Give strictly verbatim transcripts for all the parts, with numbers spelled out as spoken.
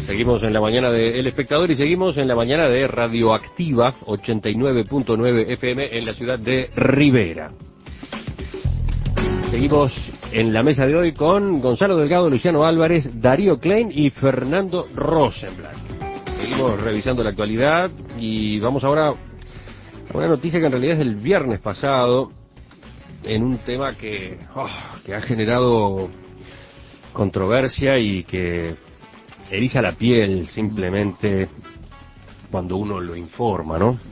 Seguimos en la mañana de El Espectador y seguimos en la mañana de Radioactiva ochenta y nueve punto nueve F M en la ciudad de Rivera. Seguimos en la mesa de hoy con Gonzalo Delgado, Luciano Álvarez, Darío Klein y Fernando Rosenblatt. Seguimos revisando la actualidad y vamos ahora a una noticia que en realidad es del viernes pasado, en un tema que, oh, que ha generado controversia y que eriza la piel simplemente cuando uno lo informa, ¿no?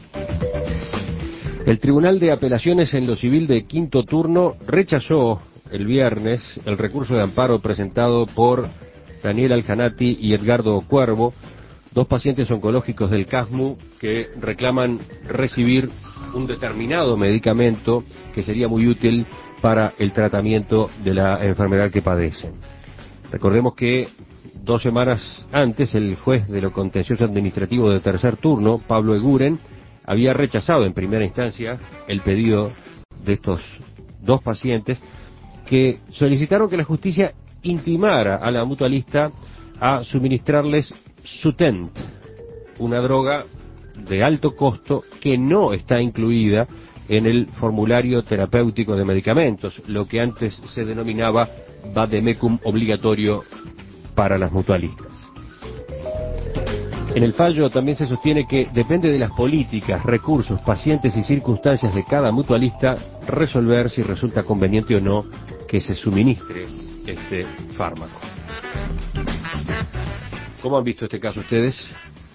El Tribunal de Apelaciones en lo Civil de Quinto Turno rechazó el viernes el recurso de amparo presentado por Daniel Aljanati y Edgardo Cuervo, dos pacientes oncológicos del CASMU que reclaman recibir un determinado medicamento que sería muy útil para el tratamiento de la enfermedad que padecen. Recordemos que dos semanas antes el juez de lo contencioso administrativo de tercer turno, Pablo Eguren, había rechazado en primera instancia el pedido de estos dos pacientes que solicitaron que la justicia intimara a la mutualista a suministrarles Sutent, una droga de alto costo que no está incluida en el formulario terapéutico de medicamentos, lo que antes se denominaba vademecum obligatorio para las mutualistas. En el fallo también se sostiene que depende de las políticas, recursos, pacientes y circunstancias de cada mutualista resolver si resulta conveniente o no que se suministre este fármaco. ¿Cómo han visto este caso ustedes?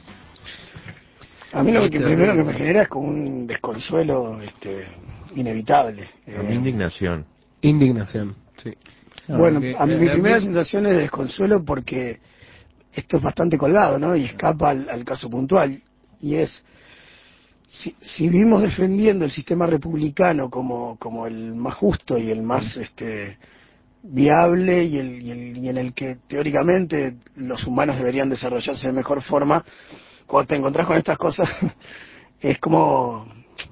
A mí lo que primero que me genera es como un desconsuelo este, inevitable. A mi indignación. Indignación, sí. No, bueno, porque, a mi eh, primera mí... sensación es de desconsuelo porque esto es bastante colgado, ¿no? Y escapa al, al caso puntual. Y es, si, si vivimos defendiendo el sistema republicano como, como el más justo y el más este, viable y, el, y, el, y en el que teóricamente los humanos deberían desarrollarse de mejor forma, cuando te encontrás con estas cosas es como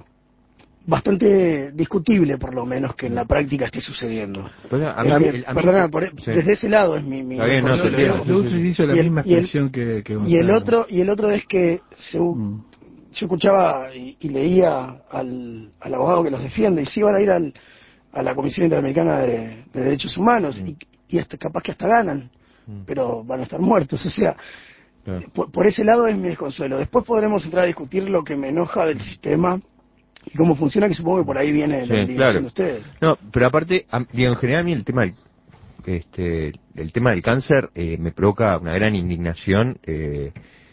bastante discutible, por lo menos, que en la práctica esté sucediendo. Pues a mí, es que, el, a mí, perdona, por, sí. Desde ese lado es mi... mi bien, no, yo, yo, yo utilizo la y misma el, expresión que, que y el otro Y el otro es que se, mm. yo escuchaba y, y leía al, al abogado que los defiende, y sí van a ir al, a la Comisión Interamericana de, de Derechos Humanos, mm. y, y hasta, capaz que hasta ganan, mm. pero van a estar muertos, o sea... Claro. Por, por ese lado es mi desconsuelo. Después podremos entrar a discutir lo que me enoja del sistema y cómo funciona, que supongo que por ahí viene la indignación claro. de ustedes. No, pero aparte, digo, en general a mí el tema del, este, el tema del cáncer eh, me provoca una gran indignación, eh,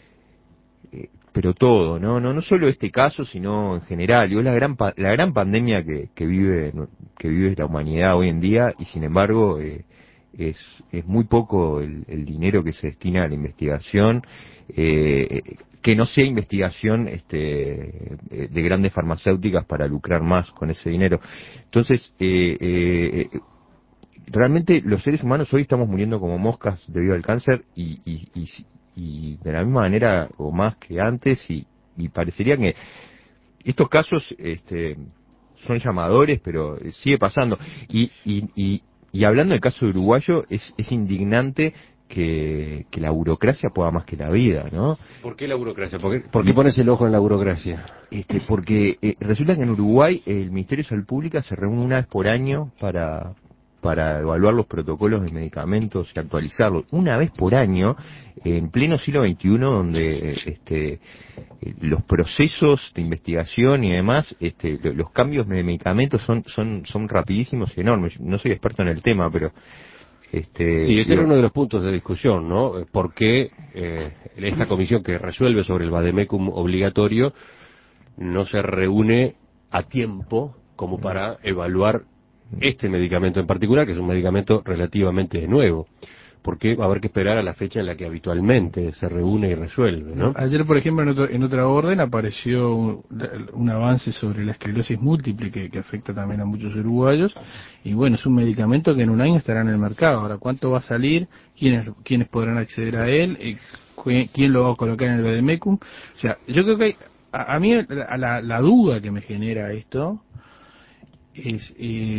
eh, pero todo, ¿no? no no solo este caso, sino en general. Digo, la gran pa la gran pandemia que, que vive que vive la humanidad hoy en día, y sin embargo eh, es es muy poco el, el dinero que se destina a la investigación, eh, que no sea investigación este de grandes farmacéuticas para lucrar más con ese dinero. Entonces eh, eh, realmente los seres humanos hoy estamos muriendo como moscas debido al cáncer, y, y, y, y de la misma manera o más que antes, y, y parecería que estos casos este son llamadores, pero sigue pasando. Y, y, y Y hablando del caso uruguayo, es, es indignante que, que la burocracia pueda más que la vida, ¿no? ¿Por qué la burocracia? ¿Por qué, ¿por qué pones el ojo en la burocracia? Este, porque eh, resulta que en Uruguay el Ministerio de Salud Pública se reúne una vez por año para para evaluar los protocolos de medicamentos y actualizarlos. Una vez por año, en pleno siglo veintiuno, donde este los procesos de investigación y demás, este, los cambios de medicamentos son son son rapidísimos y enormes. No soy experto en el tema, pero este sí, ese digo, era uno de los puntos de discusión, ¿no? ¿Por qué eh, esta comisión que resuelve sobre el vademecum obligatorio no se reúne a tiempo como para evaluar este medicamento en particular, que es un medicamento relativamente nuevo? Porque va a haber que esperar a la fecha en la que habitualmente se reúne y resuelve, ¿no? Ayer, por ejemplo, en, otro, en otra orden apareció un, un avance sobre la esclerosis múltiple que, que afecta también a muchos uruguayos, y bueno, es un medicamento que en un año estará en el mercado. Ahora, ¿cuánto va a salir? ¿Quiénes, quiénes podrán acceder a él? Eh, ¿Quién lo va a colocar en el vademecum? O sea, yo creo que hay, a, a mí la, la, la duda que me genera esto es... Eh,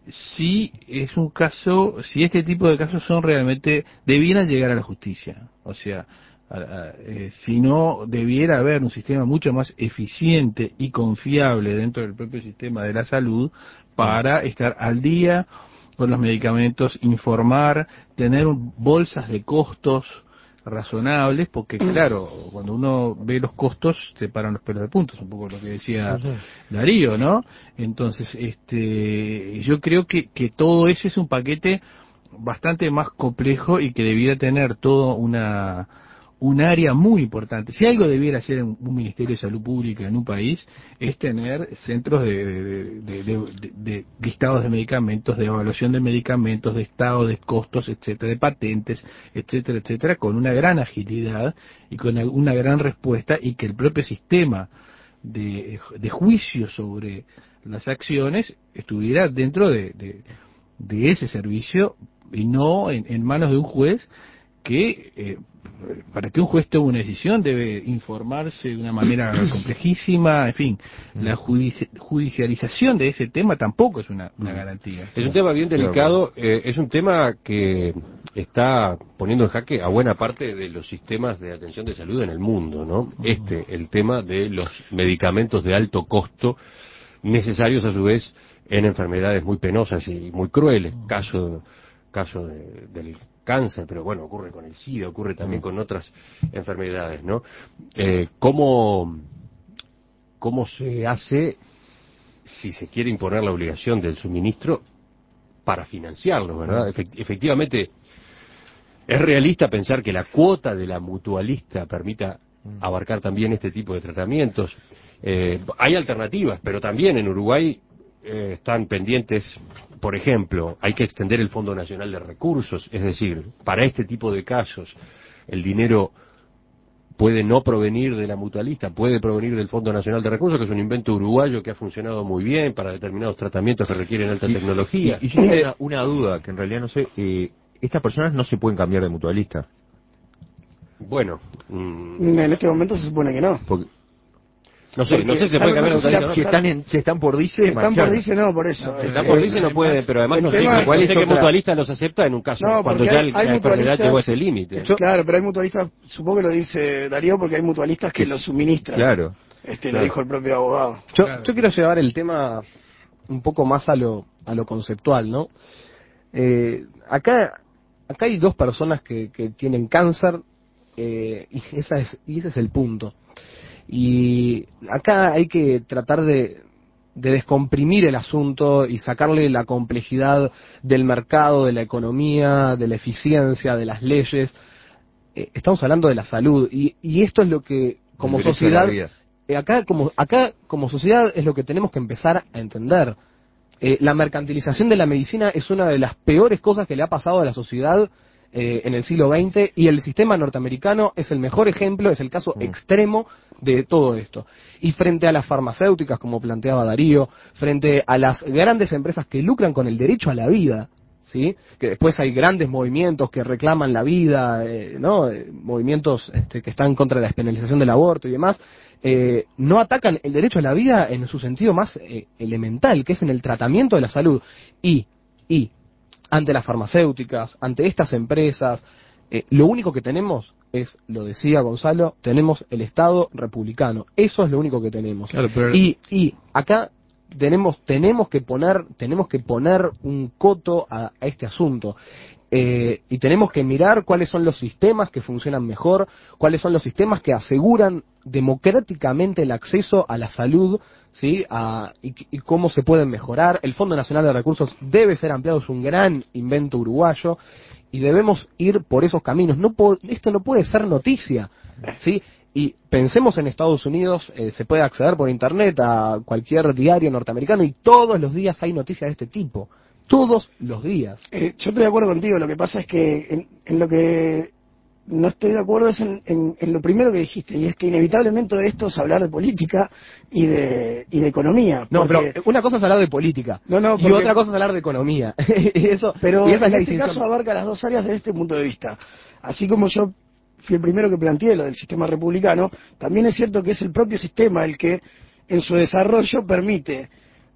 si es un caso, si este tipo de casos son realmente, debieran llegar a la justicia. O sea, a, a, eh, si no, debiera haber un sistema mucho más eficiente y confiable dentro del propio sistema de la salud para estar al día con los medicamentos, informar, tener bolsas de costos razonables, porque claro, cuando uno ve los costos se paran los pelos de punta, es un poco lo que decía Darío, ¿no? Entonces, este, yo creo que, que todo ese es un paquete bastante más complejo y que debiera tener todo una un área muy importante. Si algo debiera hacer un, un Ministerio de Salud Pública en un país, es tener centros de, de, de, de, de, de listados de medicamentos, de evaluación de medicamentos, de estado de costos, etcétera, de patentes, etcétera, etcétera, con una gran agilidad y con una gran respuesta, y que el propio sistema de, de juicio sobre las acciones estuviera dentro de, de, de ese servicio y no en, en manos de un juez que eh, para que un juez tome una decisión debe informarse de una manera complejísima, en fin, la judici judicialización de ese tema tampoco es una, una garantía. Es un tema bien delicado, eh, es un tema que está poniendo en jaque a buena parte de los sistemas de atención de salud en el mundo, ¿no? Este, el tema de los medicamentos de alto costo, necesarios a su vez en enfermedades muy penosas y muy crueles, caso, caso de, del cáncer, pero bueno, ocurre con el SIDA, ocurre también con otras enfermedades, ¿no? Eh, ¿cómo, ¿Cómo se hace si se quiere imponer la obligación del suministro para financiarlo, verdad? Efect- efectivamente, ¿es realista pensar que la cuota de la mutualista permita abarcar también este tipo de tratamientos? Eh, hay alternativas, pero también en Uruguay eh, están pendientes. Por ejemplo, hay que extender el Fondo Nacional de Recursos, es decir, para este tipo de casos el dinero puede no provenir de la mutualista, puede provenir del Fondo Nacional de Recursos, que es un invento uruguayo que ha funcionado muy bien para determinados tratamientos que requieren alta y, tecnología. Y, y yo tengo una, una duda, que en realidad no sé, eh, estas personas no se pueden cambiar de mutualista. Bueno, mmm, en este momento se supone que no. Porque, no sé, Porque, no sé si se puede cambiar de no sé mutualista. si ¿no? si están, en, si están por dice, Si están por dice, no, por eso. No, si Eh, están por dice no además, puede, pero además el no sé, tema- que- ¿cuál no es sé qué otra? mutualista los acepta en un caso, No, cuando porque ya hay- el- hay la enfermedad mutualistas- llegó a ese límite. Yo- claro, pero hay mutualistas, supongo que lo dice Darío, porque hay mutualistas que Que- lo suministran. Claro. Este Claro. lo dijo el propio abogado. Yo, Claro. yo quiero llevar el tema un poco más a lo, a lo conceptual, ¿no? Eh, acá, acá hay dos personas que, que tienen cáncer eh, y, esa es, y ese es el punto. Y acá hay que tratar de, de descomprimir el asunto y sacarle la complejidad del mercado, de la economía, de la eficiencia, de las leyes. Eh, estamos hablando de la salud y, y esto es lo que como El derecho a la sociedad vida. eh, acá como acá como sociedad es lo que tenemos que empezar a entender. Eh, la mercantilización de la medicina es una de las peores cosas que le ha pasado a la sociedad eh, en el siglo veinte, y el sistema norteamericano es el mejor ejemplo, es el caso Mm. extremo de todo esto. Y frente a las farmacéuticas, como planteaba Darío, frente a las grandes empresas que lucran con el derecho a la vida, ¿sí? Que después hay grandes movimientos que reclaman la vida, eh, ¿no? Eh, movimientos este, que están contra la despenalización del aborto y demás, eh, no atacan el derecho a la vida en su sentido más eh, elemental, que es en el tratamiento de la salud. Y, y ante las farmacéuticas, ante estas empresas, eh, lo único que tenemos es, lo decía Gonzalo, tenemos el Estado republicano. Eso es lo único que tenemos. Claro, pero- Y, y acá tenemos tenemos que poner tenemos que poner un coto a, a este asunto. Eh, y tenemos que mirar cuáles son los sistemas que funcionan mejor, cuáles son los sistemas que aseguran democráticamente el acceso a la salud, ¿sí? A, y, y cómo se pueden mejorar. El Fondo Nacional de Recursos debe ser ampliado, es un gran invento uruguayo y debemos ir por esos caminos. No po- esto no puede ser noticia, ¿sí? Y pensemos en Estados Unidos, eh, se puede acceder por internet a cualquier diario norteamericano y todos los días hay noticias de este tipo. Todos los días. Eh, yo estoy de acuerdo contigo, lo que pasa es que en, en lo que no estoy de acuerdo es en, en, en lo primero que dijiste, y es que inevitablemente de esto es hablar de política y de, y de economía. No, porque- pero una cosa es hablar de política No, no, y porque- otra cosa es hablar de economía. Eso, Pero y esa en es la este distinción. caso abarca las dos áreas desde este punto de vista. Así como yo fui el primero que planteé lo del sistema republicano, también es cierto que es el propio sistema el que en su desarrollo permite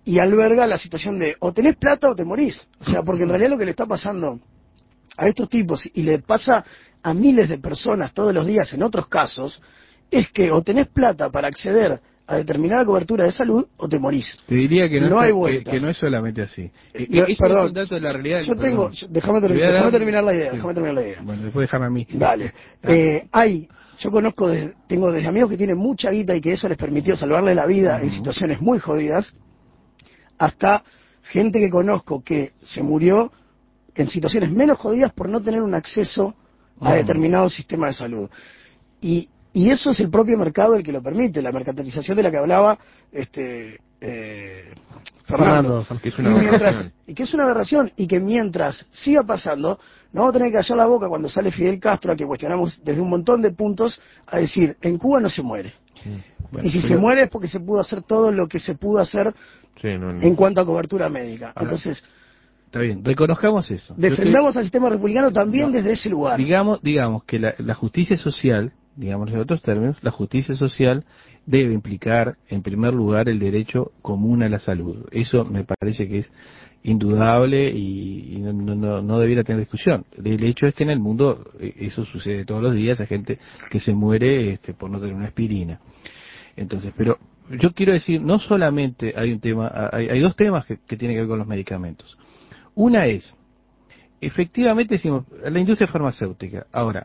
y alberga la situación de o tenés plata o te morís. O sea, porque en realidad lo que le está pasando a estos tipos, y le pasa a miles de personas todos los días en otros casos, es que o tenés plata para acceder a determinada cobertura de salud o te morís. Te diría que no, no está, hay que, que no es solamente así. Eh, no, es perdón, un dato de la realidad. Yo tengo, yo, déjame, ter, déjame dar, terminar la idea, sí. déjame terminar la idea. Bueno, después déjame a mí. Dale. eh, hay, yo conozco, de, tengo desde amigos que tienen mucha guita y que eso les permitió salvarle la vida uh-huh. en situaciones muy jodidas, hasta gente que conozco que se murió en situaciones menos jodidas por no tener un acceso a uh-huh. determinado sistema de salud. Y Y eso es el propio mercado el que lo permite, la mercantilización de la que hablaba este eh, Fernando. Fernando que es una y, mientras, y que es una aberración, y que mientras siga pasando, no vamos a tener que callar la boca cuando sale Fidel Castro, a que cuestionamos desde un montón de puntos, a decir, en Cuba no se muere. Sí. Bueno, y si pero... se muere es porque se pudo hacer todo lo que se pudo hacer sí, no, no. en cuanto a cobertura médica. Ahora, entonces... Está bien, reconozcamos eso. Defendamos estoy... al sistema republicano también no, desde ese lugar. Digamos, digamos que la, la justicia social, digamos en otros términos, la justicia social debe implicar, en primer lugar, el derecho común a la salud. Eso me parece que es indudable y, y no, no, no debiera tener discusión. El hecho es que en el mundo eso sucede todos los días, hay gente que se muere este, por no tener una aspirina. Entonces, pero yo quiero decir, no solamente hay un tema, hay, hay dos temas que, que tienen que ver con los medicamentos. Una es, efectivamente decimos, la industria farmacéutica. Ahora,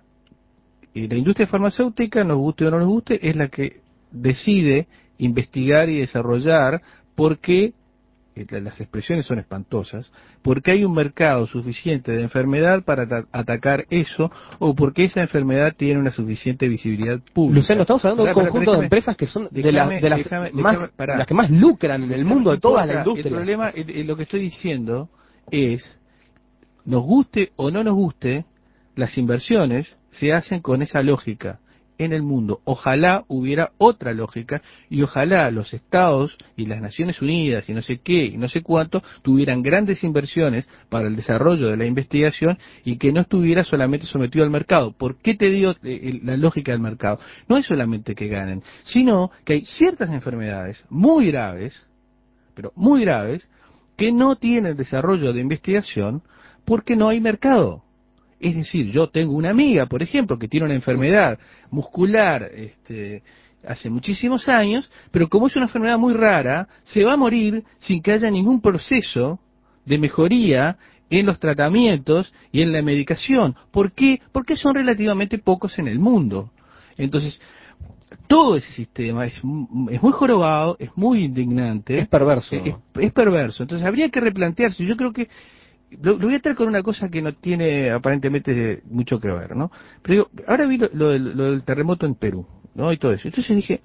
y la industria farmacéutica, nos guste o no nos guste, es la que decide investigar y desarrollar porque, las expresiones son espantosas, porque hay un mercado suficiente de enfermedad para atacar eso, o porque esa enfermedad tiene una suficiente visibilidad pública. Luciano, estamos hablando de un conjunto déjame, de empresas que son de, déjame, la, de las, déjame, más, déjame, las que más lucran en el mundo de toda la industria. El problema, el, lo que estoy diciendo es, nos guste o no nos guste, las inversiones se hacen con esa lógica en el mundo. Ojalá hubiera otra lógica y ojalá los Estados y las Naciones Unidas y no sé qué y no sé cuánto tuvieran grandes inversiones para el desarrollo de la investigación y que no estuviera solamente sometido al mercado. ¿Por qué te digo eh, la lógica del mercado? No es solamente que ganen, sino que hay ciertas enfermedades muy graves, pero muy graves, que no tienen desarrollo de investigación porque no hay mercado. Es decir, yo tengo una amiga, por ejemplo, que tiene una enfermedad muscular este, hace muchísimos años, pero como es una enfermedad muy rara, se va a morir sin que haya ningún proceso de mejoría en los tratamientos y en la medicación. ¿Por qué? Porque son relativamente pocos en el mundo. Entonces, todo ese sistema es, es muy jorobado, es muy indignante. Es perverso. Es, es, es perverso. Entonces, habría que replantearse. Yo creo que Lo, lo voy a traer con una cosa que no tiene aparentemente mucho que ver, ¿no? Pero digo, ahora vi lo, lo, lo del terremoto en Perú, ¿no? Y todo eso. Entonces dije,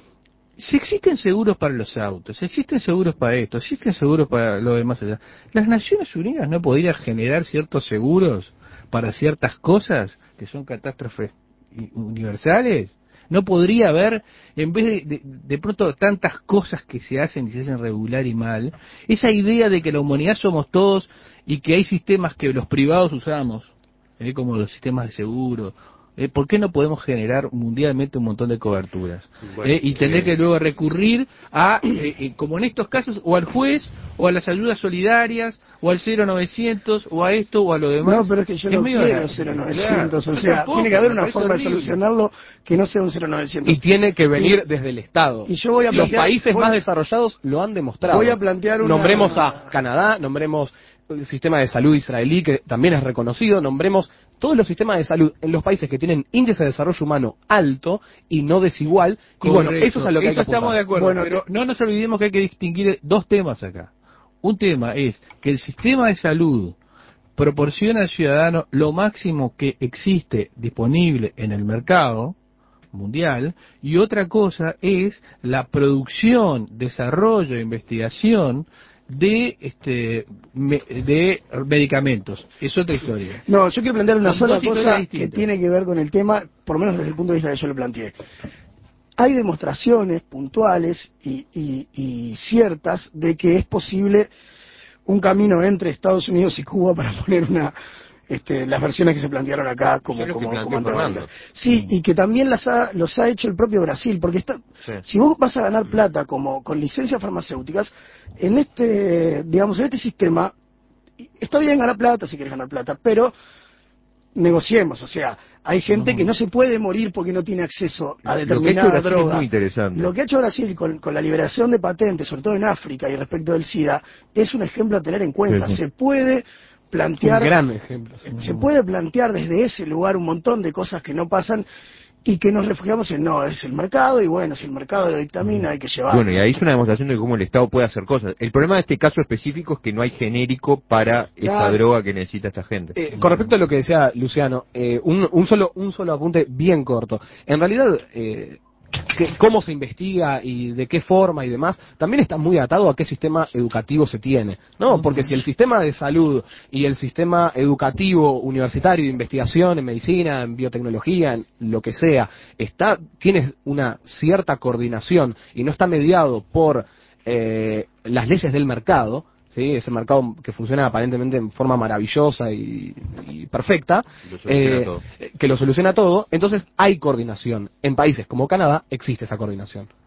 si existen seguros para los autos, si existen seguros para esto, si existen seguros para lo demás allá, ¿las Naciones Unidas no podrían generar ciertos seguros para ciertas cosas que son catástrofes universales? No podría haber, en vez de, de, de pronto tantas cosas que se hacen y se hacen regular y mal, esa idea de que la humanidad somos todos y que hay sistemas que los privados usamos, ¿eh? como los sistemas de seguro, ¿eh? ¿por qué no podemos generar mundialmente un montón de coberturas? Bueno, ¿eh? Y tener que luego recurrir a, eh, eh, como en estos casos, o al juez, o a las ayudas solidarias, o al cero novecientos, o a esto, o a lo demás. No, pero es que yo es no quiero cero novecientos, claro, o sea, tampoco, tiene que haber una forma horrible de solucionarlo que no sea un cero novecientos. Y tiene que venir y, desde el Estado. Y yo voy a plantear, Los países voy, más desarrollados lo han demostrado. Voy a plantear una... Nombremos a Canadá, nombremos el sistema de salud israelí, que también es reconocido, nombremos todos los sistemas de salud en los países que tienen índice de desarrollo humano alto y no desigual, y bueno, eso es a lo que eso hay que estamos apuntar. de acuerdo, bueno, pero no nos olvidemos que hay que distinguir dos temas acá. Un tema es que el sistema de salud proporciona al ciudadano lo máximo que existe disponible en el mercado mundial, y otra cosa es la producción, desarrollo e investigación de este me, de medicamentos. Es otra historia. No, yo quiero plantear una sola cosa que tiene que ver con el tema, por lo menos desde el punto de vista que yo lo planteé. Hay demostraciones puntuales y, y, y ciertas de que es posible un camino entre Estados Unidos y Cuba, para poner una este, las versiones que se plantearon acá como, como, como antagónicas. Sí, y que también las ha, los ha hecho el propio Brasil, porque está, sí. Si vos vas a ganar plata como con licencias farmacéuticas, en este, digamos, en este sistema, está bien ganar plata si quieres ganar plata, pero negociemos, o sea, hay gente que no se puede morir porque no tiene acceso a determinada droga. Es muy interesante. Lo que ha hecho Brasil con, con la liberación de patentes, sobre todo en África y respecto del SIDA, es un ejemplo a tener en cuenta. Sí, sí. Se puede plantear, un gran ejemplo, sí. Se puede plantear desde ese lugar un montón de cosas que no pasan y que nos refugiamos en no, es el mercado y bueno, si el mercado lo dictamina hay que llevarlo. Bueno, y ahí es una demostración de cómo el Estado puede hacer cosas. El problema de este caso específico es que no hay genérico para claro. esa droga que necesita esta gente. Eh, con respecto a lo que decía Luciano, eh, un, un solo un solo apunte bien corto. En realidad, eh, que, cómo se investiga y de qué forma y demás, también está muy atado a qué sistema educativo se tiene, ¿no? Porque si el sistema de salud y el sistema educativo universitario de investigación en medicina, en biotecnología, en lo que sea, está tiene una cierta coordinación y no está mediado por eh, las leyes del mercado, ¿sí? Ese mercado que funciona aparentemente en forma maravillosa y, y perfecta, lo eh, que lo soluciona todo, entonces hay coordinación. En países como Canadá existe esa coordinación.